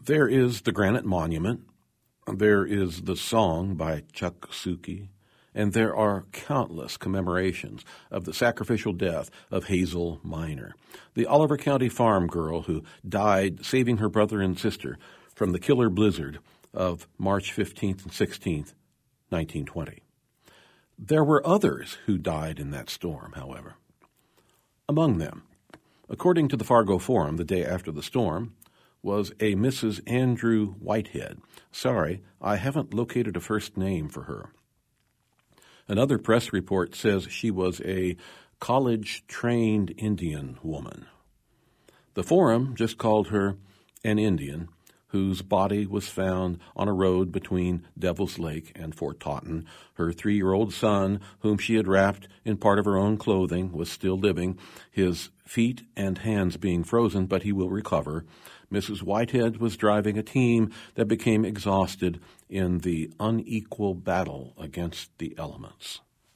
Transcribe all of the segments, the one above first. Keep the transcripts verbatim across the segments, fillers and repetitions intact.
There is the granite monument, there is the song by Chuck Suki, and there are countless commemorations of the sacrificial death of Hazel Miner, the Oliver County farm girl who died saving her brother and sister from the killer blizzard of March fifteenth and sixteenth, nineteen twenty. There were others who died in that storm, however. Among them, according to the Fargo Forum the day after the storm, was a Missus Andrew Whitehead. Sorry, I haven't located a first name for her. Another press report says she was a college-trained Indian woman. The Forum just called her an Indian whose body was found on a road between Devil's Lake and Fort Totten. Her three-year-old son, whom she had wrapped in part of her own clothing, was still living, his feet and hands being frozen, but he will recover. Missus Whitehead was driving a team that became exhausted in the unequal battle against the elements.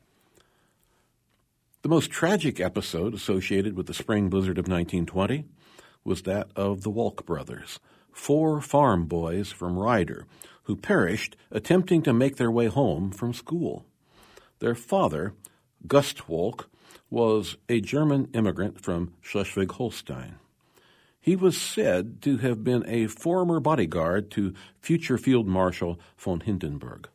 The most tragic episode associated with the spring blizzard of nineteen twenty was that of the Wolk brothers, four farm boys from Ryder, who perished attempting to make their way home from school. Their father, Gust Wolk, was a German immigrant from Schleswig-Holstein. He was said to have been a former bodyguard to future Field Marshal von Hindenburg.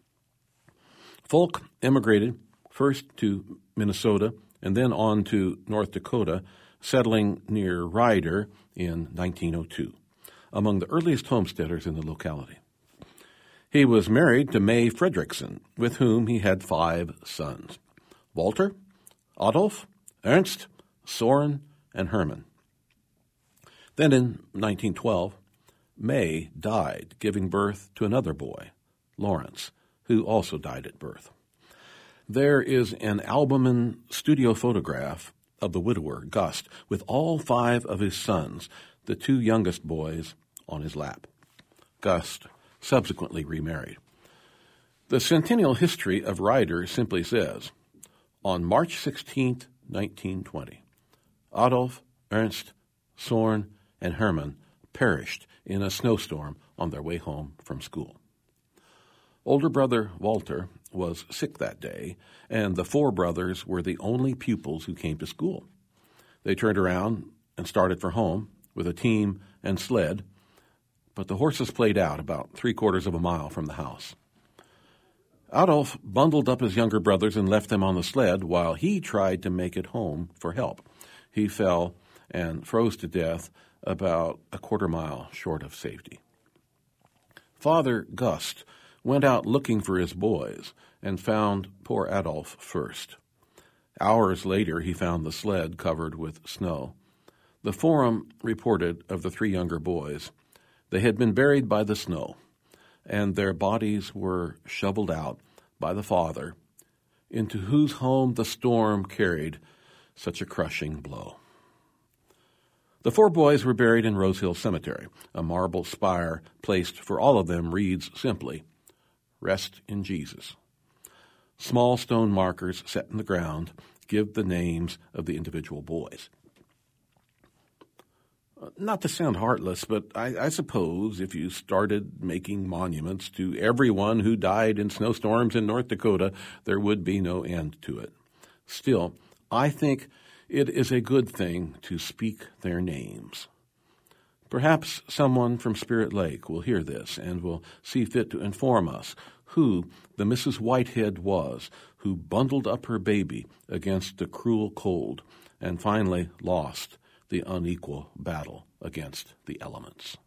Volk immigrated first to Minnesota and then on to North Dakota, settling near Ryder in nineteen oh two, among the earliest homesteaders in the locality. He was married to May Fredrickson, with whom he had five sons: Walter, Adolf, Ernst, Soren, and Hermann. Then in nineteen twelve, May died, giving birth to another boy, Lawrence, who also died at birth. There is an albumin studio photograph of the widower, Gust, with all five of his sons, the two youngest boys, on his lap. Gust subsequently remarried. The centennial history of Ryder simply says, on March sixteenth, nineteen twenty, Adolf, Ernst, Soren, and Hermann perished in a snowstorm on their way home from school. Older brother Walter was sick that day, and the four brothers were the only pupils who came to school. They turned around and started for home with a team and sled, but the horses played out about three quarters of a mile from the house. Adolf bundled up his younger brothers and left them on the sled while he tried to make it home for help. He fell and froze to death about a quarter mile short of safety. Father Gust went out looking for his boys and found poor Adolf first. Hours later, he found the sled covered with snow. The Forum reported of the three younger boys. They had been buried by the snow, and their bodies were shoveled out by the father, into whose home the storm carried such a crushing blow. The four boys were buried in Rose Hill Cemetery. A marble spire placed for all of them reads simply, "Rest in Jesus." Small stone markers set in the ground give the names of the individual boys. Not to sound heartless, but I, I suppose if you started making monuments to everyone who died in snowstorms in North Dakota, there would be no end to it. Still, I think it is a good thing to speak their names. Perhaps someone from Spirit Lake will hear this and will see fit to inform us who the Missus Whitehead was who bundled up her baby against the cruel cold and finally lost the unequal battle against the elements.